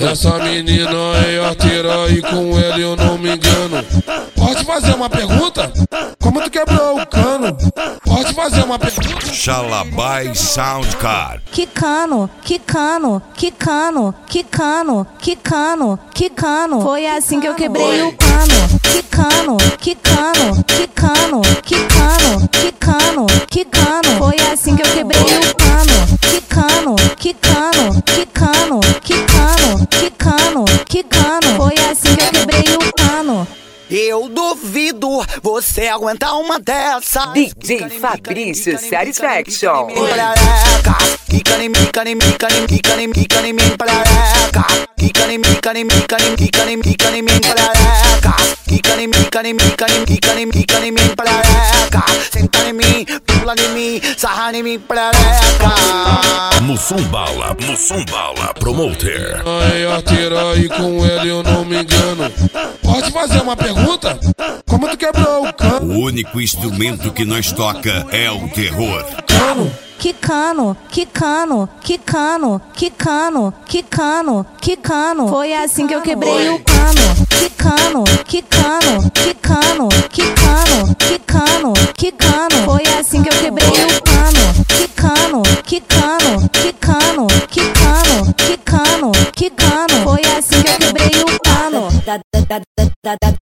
Essa menina é arteira e com ela eu não me engano. Pode fazer uma pergunta? Como tu quebrou o cano? Pode fazer uma pergunta? Xalabai Soundcar. Que cano, que cano, que cano, que cano, que cano, que cano. Foi assim que eu quebrei o cano. Que cano, que cano, que cano, que cano, que cano, que cano. Foi assim que eu quebrei o cano. Que cano, que cano, que cano, que cano, que cano, que cano. Foi assim que eu quebrei o cano. Eu duvido você aguentar uma dessa. DJ Fabrício Satisfaction. Quica em mim, quica em mim, quica em mim, quica em mim, quica em mim, perereca. Quica em mim, quica em mim, quica em mim, quica em mim, quica em mim, perereca. Quica em mim, quica em mim, quica em mim, quica em mim, quica em mim, perereca. Senta em mim, pula em mim, sarra em mim, perereca. Mussumbala Promoter. É arteira e com ela eu não me engano. Pode fazer uma pergunta? Como tu quebrou o cano? O único instrumento que nós toca é o terror. Cano. Que cano, que cano, que cano, que cano, que cano, que cano. Foi assim que eu quebrei o cano. Que cano, que cano, que cano, que cano, que cano, que cano. Foi assim que eu quebrei o cano. Que cano, que cano, que cano, que cano, que cano, que cano. Foi assim que eu quebrei o cano.